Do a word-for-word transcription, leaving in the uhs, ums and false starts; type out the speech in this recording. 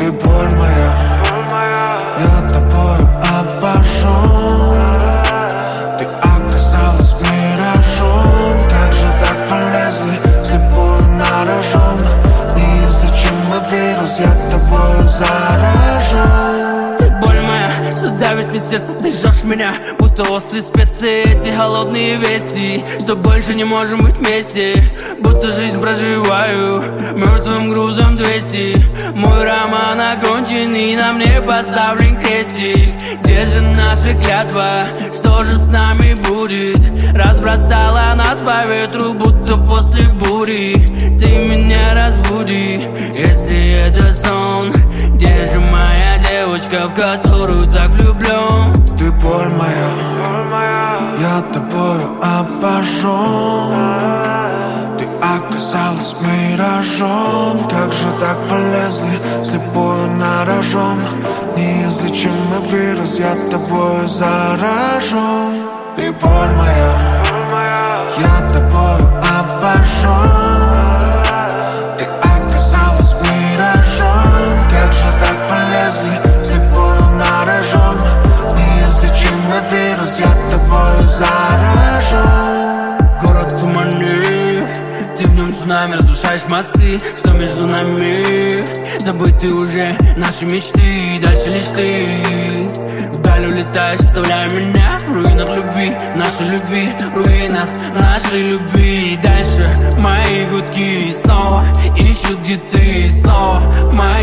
Ты боль моя, я тобою обожжен. Ты оказалась миражом. Как же так полезли, слепую на рожон. Неизлечим вирус, я тобою заражен. Ты боль моя, что давит мне сердце, ты жжешь меня, будто острые специи, эти холодные вести, что больше не можем быть вместе, будто жизнь проживаю мертвым грузом двести. Мой роман окончен, и на мне поставлен крестик. Где же наша клятва, что же с нами будет? Разбросала нас по ветру, будто после бури. Ты меня разбуди, если это сон. Где же моя девочка, в которую так влюблен? Ты боль моя, я тобою обожжен. Ты оказалась миражом. Как же так полезли, слепую на рожон. Неизлечимый вирус, я тобою заражен. Ты боль моя, я тобою обожжен. Ты оказалась миражом. Как же так полезли, слепую на рожон. Неизлечимый вирус, я тобою заражен. Город туманы, ты в нем цунами, разрушаешь мосты, что между нами. Забыты уже наши мечты, дальше лишь ты. Вдаль улетаешь, оставляя меня в руинах любви, нашей любви, в руинах нашей любви. Дальше мои гудки снова ищут, где ты, снова мои